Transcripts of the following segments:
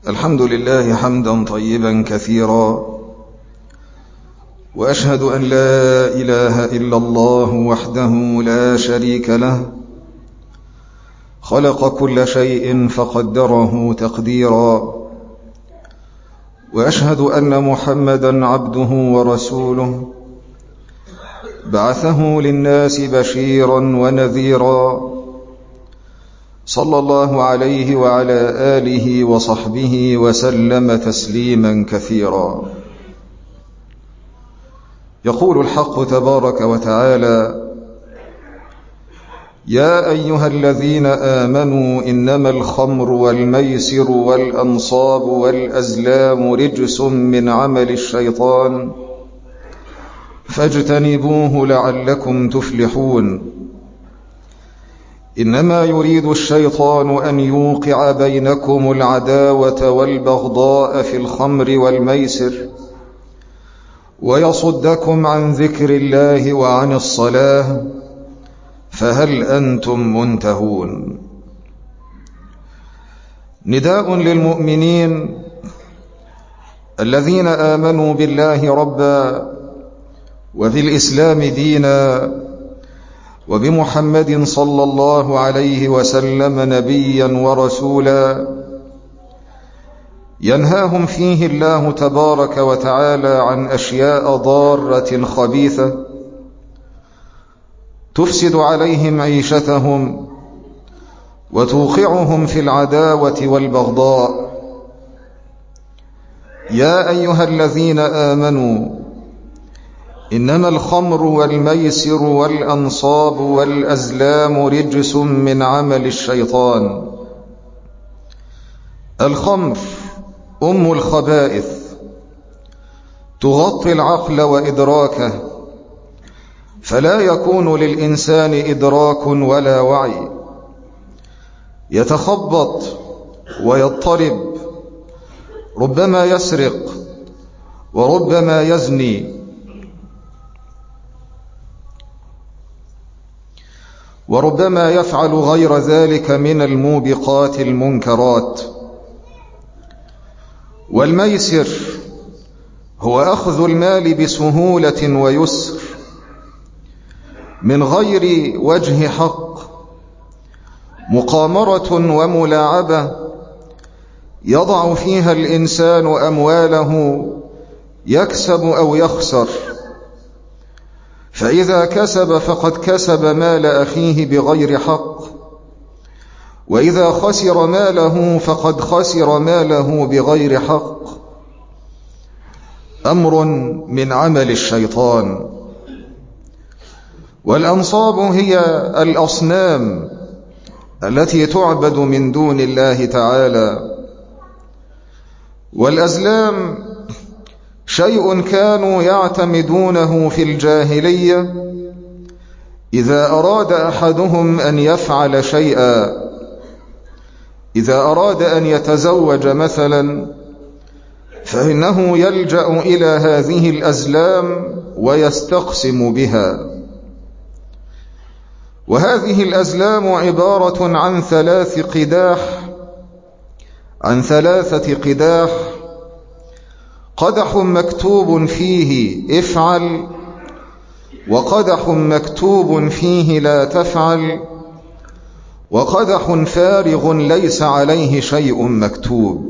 الحمد لله حمدا طيبا كثيرا، وأشهد أن لا إله إلا الله وحده لا شريك له، خلق كل شيء فقدره تقديرا، وأشهد أن محمدا عبده ورسوله، بعثه للناس بشيرا ونذيرا، صلى الله عليه وعلى آله وصحبه وسلم تسليما كثيرا. يقول الحق تبارك وتعالى: يا أيها الذين آمنوا إنما الخمر والميسر والأنصاب والأزلام رجس من عمل الشيطان فاجتنبوه لعلكم تفلحون. إنما يريد الشيطان أن يوقع بينكم العداوة والبغضاء في الخمر والميسر ويصدكم عن ذكر الله وعن الصلاة، فهل أنتم منتهون؟ نداء للمؤمنين الذين آمنوا بالله ربا وبالإسلام دينا وبمحمد صلى الله عليه وسلم نبيا ورسولا، ينهاهم فيه الله تبارك وتعالى عن أشياء ضارة خبيثة تفسد عليهم عيشتهم وتوقعهم في العداوة والبغضاء. يا أيها الذين آمنوا إنما الخمر والميسر والأنصاب والأزلام رجس من عمل الشيطان. الخمر أم الخبائث، تغطي العقل وإدراكه، فلا يكون للإنسان إدراك ولا وعي، يتخبط ويضطرب، ربما يسرق وربما يزني، وربما يفعل غير ذلك من الموبقات المنكرات. والميسر هو أخذ المال بسهولة ويسر من غير وجه حق، مقامرة وملاعبة يضع فيها الإنسان أمواله يكسب أو يخسر، فإذا كسب فقد كسب مال أخيه بغير حق، وإذا خسر ماله فقد خسر ماله بغير حق. أمر من عمل الشيطان. والأنصاب هي الأصنام التي تعبد من دون الله تعالى. والأزلام شيء كانوا يعتمدونه في الجاهلية إذا أراد أحدهم أن يفعل شيئا، إذا أراد أن يتزوج مثلا فإنه يلجأ إلى هذه الأزلام ويستقسم بها. وهذه الأزلام عبارة عن ثلاثة قداح: قدح مكتوب فيه افعل، وقدح مكتوب فيه لا تفعل، وقدح فارغ ليس عليه شيء مكتوب.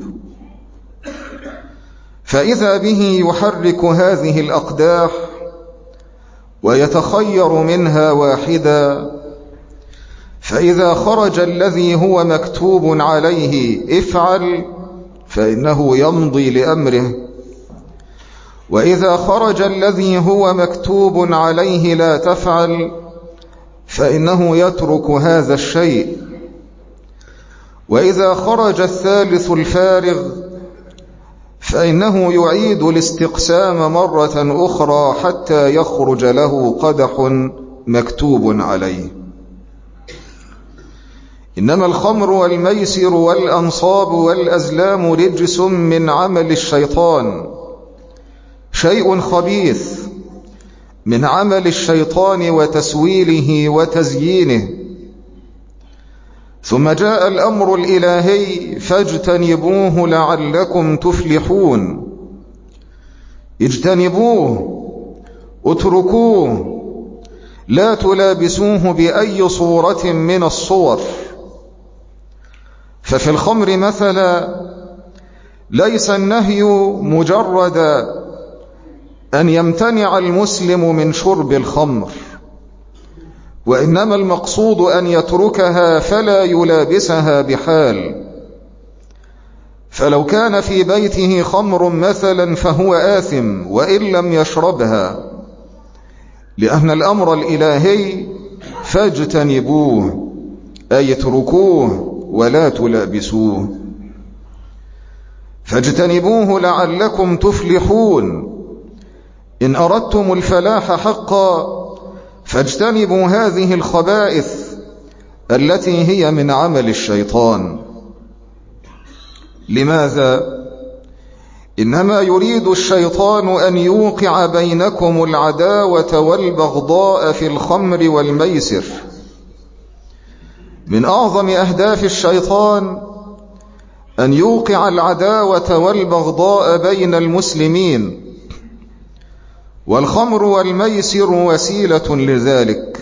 فإذا به يحرك هذه الأقداح ويتخير منها واحدا، فإذا خرج الذي هو مكتوب عليه افعل فإنه يمضي لأمره، وإذا خرج الذي هو مكتوب عليه لا تفعل فإنه يترك هذا الشيء، وإذا خرج الثالث الفارغ فإنه يعيد الاستقسام مرة أخرى حتى يخرج له قدح مكتوب عليه. إنما الخمر والميسر والأنصاب والأزلام رجس من عمل الشيطان، شيء خبيث من عمل الشيطان وتسويله وتزيينه. ثم جاء الأمر الإلهي فاجتنبوه لعلكم تفلحون. اجتنبوه، اتركوه، لا تلابسوه بأي صورة من الصور. ففي الخمر مثلا ليس النهي مجرد أن يمتنع المسلم من شرب الخمر، وإنما المقصود أن يتركها فلا يلابسها بحال. فلو كان في بيته خمر مثلا فهو آثم وإن لم يشربها، لأن الأمر الإلهي فاجتنبوه أي اتركوه ولا تلابسوه. فاجتنبوه لعلكم تفلحون. إن أردتم الفلاح حقا فاجتنبوا هذه الخبائث التي هي من عمل الشيطان. لماذا؟ إنما يريد الشيطان أن يوقع بينكم العداوة والبغضاء في الخمر والميسر. من أعظم أهداف الشيطان أن يوقع العداوة والبغضاء بين المسلمين، والخمر والميسر وسيلة لذلك.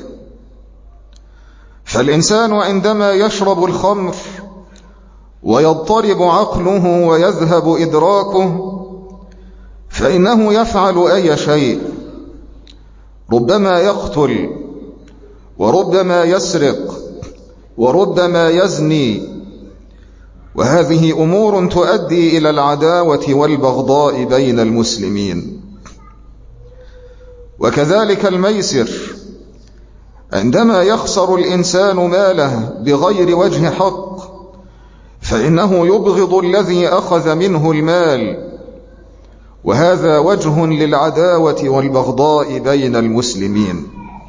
فالإنسان عندما يشرب الخمر ويضطرب عقله ويذهب إدراكه فإنه يفعل أي شيء، ربما يقتل، وربما يسرق، وربما يزني، وهذه أمور تؤدي إلى العداوة والبغضاء بين المسلمين. وكذلك الميسر، عندما يخسر الإنسان ماله بغير وجه حق فإنه يبغض الذي أخذ منه المال، وهذا وجه للعداوة والبغضاء بين المسلمين.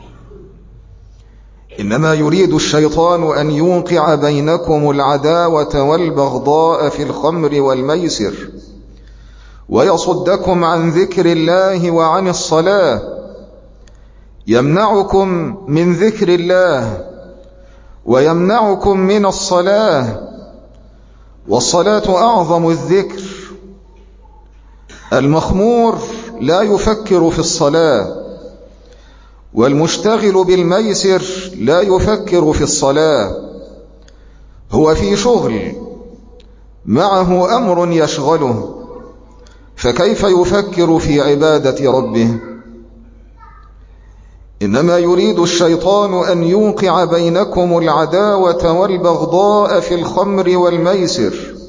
إنما يريد الشيطان أن يوقع بينكم العداوة والبغضاء في الخمر والميسر، ويصدكم عن ذكر الله وعن الصلاة، يمنعكم من ذكر الله ويمنعكم من الصلاة، والصلاة أعظم الذكر. المخمور لا يفكر في الصلاة، والمشتغل بالميسر لا يفكر في الصلاة، هو في شغل معه أمر يشغله، فكيف يفكر في عبادة ربه؟ إنما يريد الشيطان أن يوقع بينكم العداوة والبغضاء في الخمر والميسر،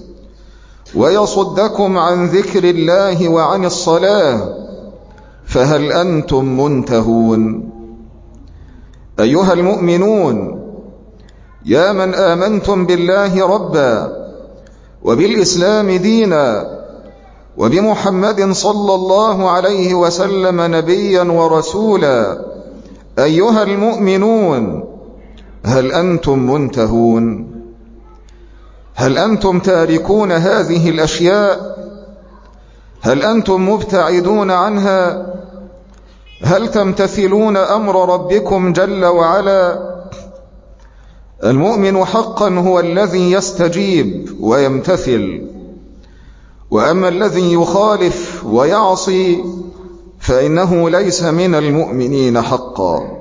ويصدكم عن ذكر الله وعن الصلاة، فهل أنتم منتهون؟ أيها المؤمنون، يا من آمنتم بالله ربا، وبالإسلام دينا، وبمحمد صلى الله عليه وسلم نبيا ورسولا، أيها المؤمنون، هل أنتم منتهون؟ هل أنتم تاركون هذه الأشياء؟ هل أنتم مبتعدون عنها؟ هل تمتثلون أمر ربكم جل وعلا؟ المؤمن حقا هو الذي يستجيب ويمتثل، وأما الذي يخالف ويعصي فإنه ليس من المؤمنين حقا.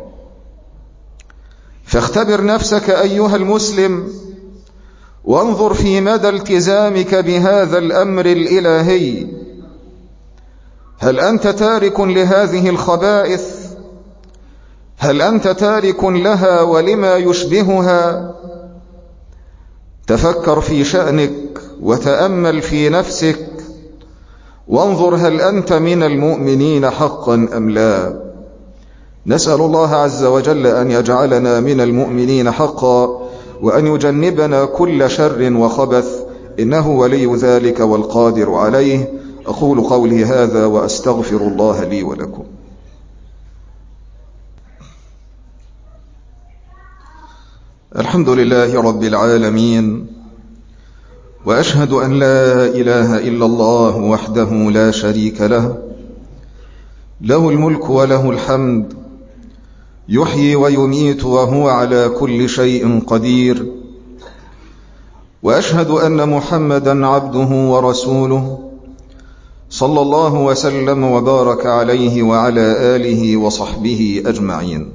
فاختبر نفسك أيها المسلم، وانظر في مدى التزامك بهذا الأمر الإلهي. هل أنت تارك لهذه الخبائث؟ هل أنت تارك لها ولما يشبهها؟ تفكر في شأنك وتأمل في نفسك، وانظر هل أنت من المؤمنين حقا أم لا. نسأل الله عز وجل أن يجعلنا من المؤمنين حقا، وأن يجنبنا كل شر وخبث، إنه ولي ذلك والقادر عليه. أقول قولي هذا وأستغفر الله لي ولكم. الحمد لله رب العالمين، وأشهد أن لا إله إلا الله وحده لا شريك له، له الملك وله الحمد، يحيي ويميت وهو على كل شيء قدير. وأشهد أن محمدا عبده ورسوله صلى الله وسلم وبارك عليه وعلى آله وصحبه أجمعين.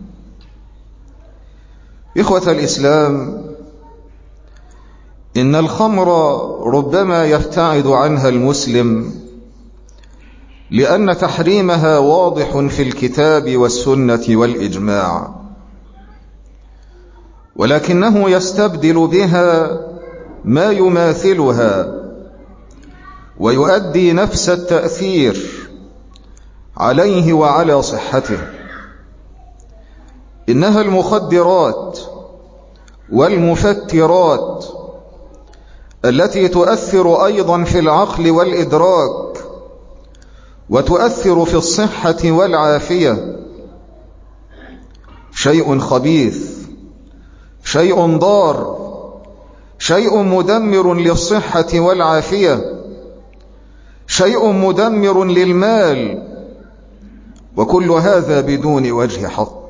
إخوة الإسلام، إن الخمر ربما يبتعد عنها المسلم لأن تحريمها واضح في الكتاب والسنة والإجماع، ولكنه يستبدل بها ما يماثلها ويؤدي نفس التأثير عليه وعلى صحته. إنها المخدرات والمفترات التي تؤثر أيضا في العقل والإدراك وتؤثر في الصحة والعافية. شيء خبيث، شيء ضار، شيء مدمر للصحة والعافية، شيء مدمر للمال، وكل هذا بدون وجه حق.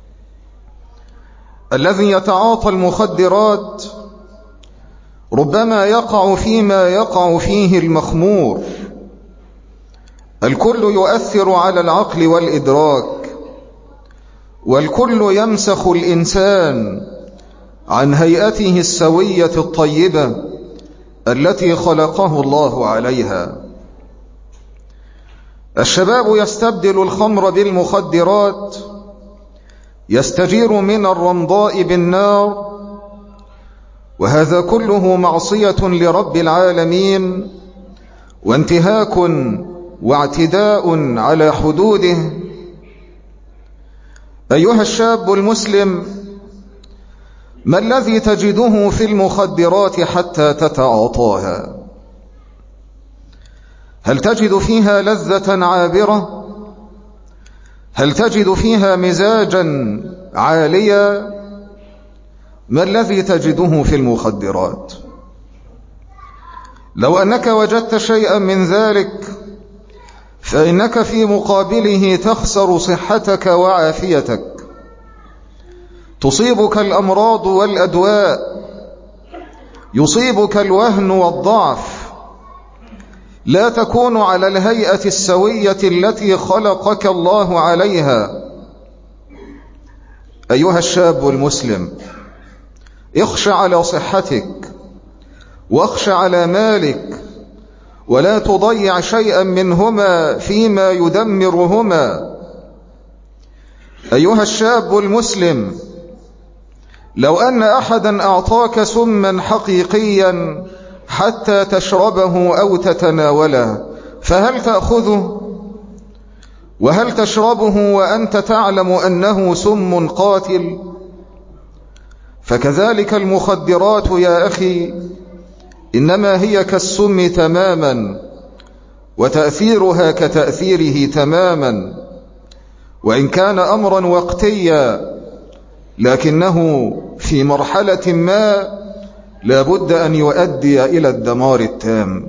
الذي يتعاطى المخدرات ربما يقع فيما يقع فيه المخمور. الكل يؤثر على العقل والإدراك، والكل يمسخ الإنسان عن هيئته السوية الطيبة التي خلقه الله عليها. الشباب يستبدل الخمر بالمخدرات، يستجير من الرمضاء بالنار، وهذا كله معصية لرب العالمين وانتهاك واعتداء على حدوده. أيها الشاب المسلم، ما الذي تجده في المخدرات حتى تتعاطاها؟ هل تجد فيها لذة عابرة؟ هل تجد فيها مزاجا عاليا؟ ما الذي تجده في المخدرات؟ لو أنك وجدت شيئا من ذلك فإنك في مقابله تخسر صحتك وعافيتك، تصيبك الأمراض والأدواء، يصيبك الوهن والضعف، لا تكون على الهيئة السوية التي خلقك الله عليها. أيها الشاب المسلم، اخش على صحتك واخش على مالك، ولا تضيع شيئا منهما فيما يدمرهما. أيها الشاب المسلم، لو أن أحدا أعطاك سما حقيقيا حتى تشربه أو تتناوله، فهل تأخذه؟ وهل تشربه وأنت تعلم أنه سم قاتل؟ فكذلك المخدرات يا أخي، إنما هي كالسم تماما، وتأثيرها كتأثيره تماما، وإن كان أمرا وقتيا لكنه في مرحلة ما لا بد أن يؤدي إلى الدمار التام.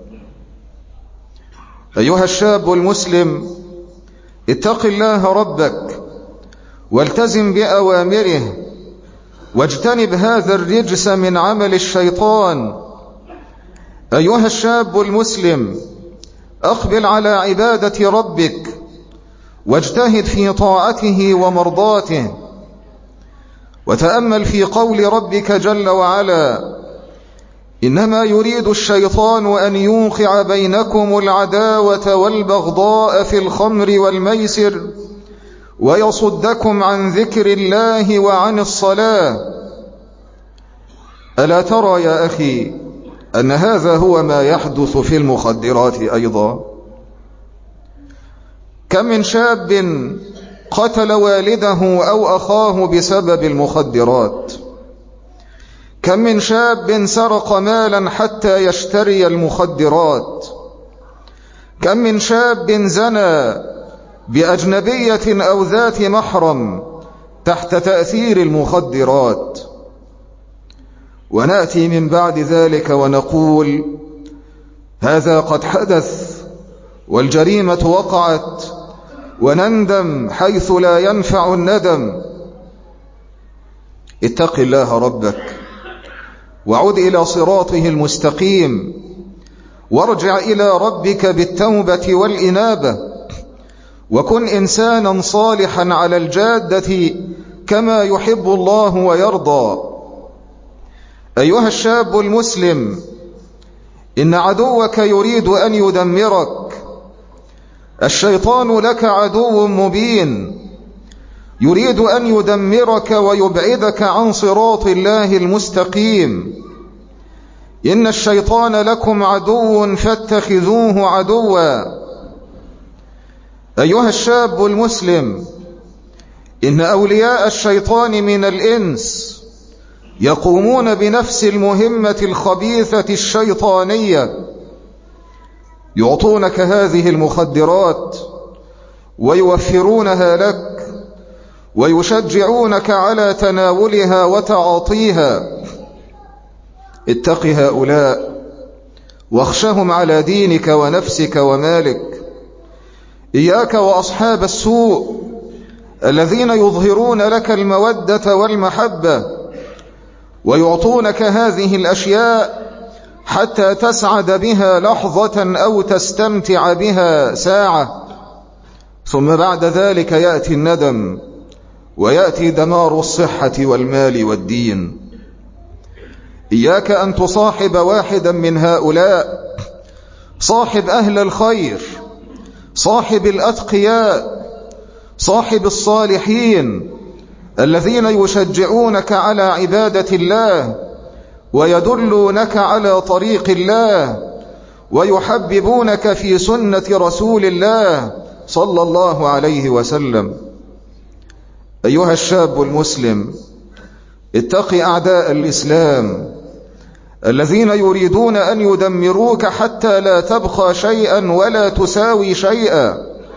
أيها الشاب المسلم، اتق الله ربك والتزم بأوامره، واجتنب هذا الرجس من عمل الشيطان. أيها الشاب المسلم، أقبل على عبادة ربك واجتهد في طاعته ومرضاته، وتأمل في قول ربك جل وعلا: إنما يريد الشيطان أن يوقع بينكم العداوة والبغضاء في الخمر والميسر ويصدكم عن ذكر الله وعن الصلاة. ألا ترى يا أخي أن هذا هو ما يحدث في المخدرات أيضا؟ كم من شاب قتل والده أو أخاه بسبب المخدرات؟ كم من شاب سرق مالا حتى يشتري المخدرات؟ كم من شاب زنى بأجنبية أو ذات محرم تحت تأثير المخدرات؟ ونأتي من بعد ذلك ونقول: هذا قد حدث والجريمة وقعت، ونندم حيث لا ينفع الندم. اتق الله ربك وعد إلى صراطه المستقيم، وارجع إلى ربك بالتوبة والإنابة، وكن إنسانا صالحا على الجادة كما يحب الله ويرضى. أيها الشاب المسلم، إن عدوك يريد أن يدمرك. الشيطان لك عدو مبين، يريد أن يدمرك ويبعدك عن صراط الله المستقيم. إن الشيطان لكم عدو فاتخذوه عدوا. أيها الشاب المسلم، إن أولياء الشيطان من الإنس يقومون بنفس المهمة الخبيثة الشيطانية، يعطونك هذه المخدرات ويوفرونها لك ويشجعونك على تناولها وتعاطيها. اتق هؤلاء واخشهم على دينك ونفسك ومالك. إياك وأصحاب السوء الذين يظهرون لك المودة والمحبة ويعطونك هذه الأشياء حتى تسعد بها لحظة أو تستمتع بها ساعة، ثم بعد ذلك يأتي الندم ويأتي دمار الصحة والمال والدين. إياك أن تصاحب واحدا من هؤلاء، صاحب أهل الخير، صاحب الأتقياء، صاحب الصالحين الذين يشجعونك على عبادة الله ويدلونك على طريق الله ويحببونك في سنة رسول الله صلى الله عليه وسلم. أيها الشاب المسلم، اتق أعداء الإسلام الذين يريدون أن يدمروك حتى لا تبقى شيئا ولا تساوي شيئا،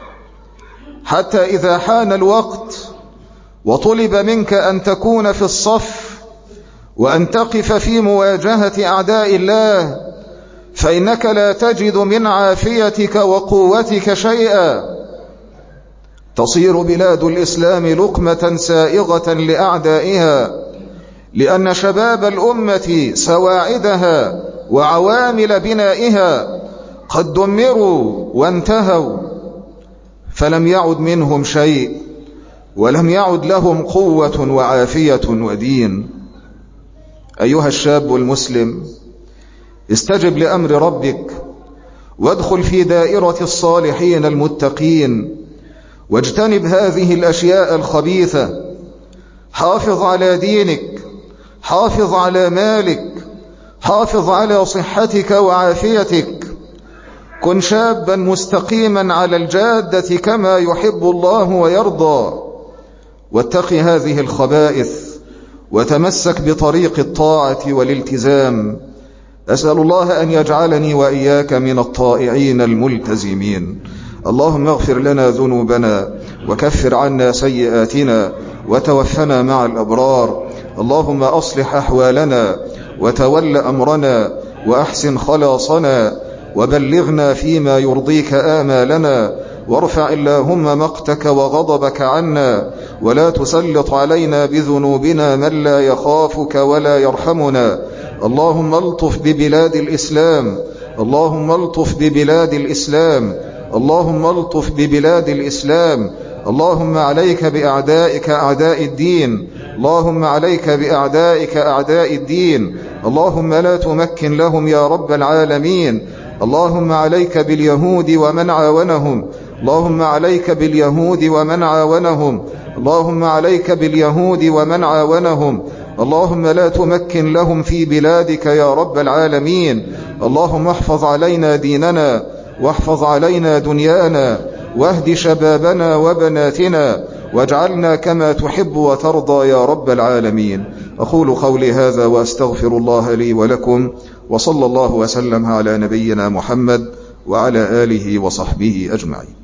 حتى إذا حان الوقت وطلب منك أن تكون في الصف وأن تقف في مواجهة أعداء الله، فإنك لا تجد من عافيتك وقوتك شيئا. تصير بلاد الإسلام لقمة سائغة لأعدائها، لأن شباب الأمة سواعدها وعوامل بنائها قد دمروا وانتهوا، فلم يعد منهم شيء، ولم يعد لهم قوة وعافية ودين. أيها الشاب المسلم، استجب لأمر ربك وادخل في دائرة الصالحين المتقين، واجتنب هذه الأشياء الخبيثة. حافظ على دينك، حافظ على مالك، حافظ على صحتك وعافيتك. كن شابا مستقيما على الجادة كما يحب الله ويرضى، واتق هذه الخبائث وتمسك بطريق الطاعة والالتزام. أسأل الله أن يجعلني وإياك من الطائعين الملتزمين. اللهم اغفر لنا ذنوبنا وكفر عنا سيئاتنا وتوفنا مع الأبرار. اللهم أصلح أحوالنا وتول أمرنا وأحسن خلاصنا وبلغنا فيما يرضيك آمالنا، وارفع اللهم مقتك وغضبك عنا، ولا تسلط علينا بذنوبنا من لا يخافك ولا يرحمنا. اللهم الطف ببلاد الإسلام، اللهم الطف ببلاد الإسلام، اللهم الطف ببلاد الإسلام. اللهم عليك بأعدائك أعداء الدين، اللهم عليك بأعدائك أعداء الدين. اللهم لا تمكن لهم يا رب العالمين. اللهم عليك باليهود ومن عاونهم، اللهم عليك باليهود ومن عاونهم، اللهم عليك باليهود ومن عاونهم. اللهم لا تمكن لهم في بلادك يا رب العالمين. اللهم احفظ علينا ديننا واحفظ علينا دنيانا، واهد شبابنا وبناتنا، واجعلنا كما تحب وترضى يا رب العالمين. أقول قولي هذا وأستغفر الله لي ولكم، وصلى الله وسلم على نبينا محمد وعلى آله وصحبه أجمعين.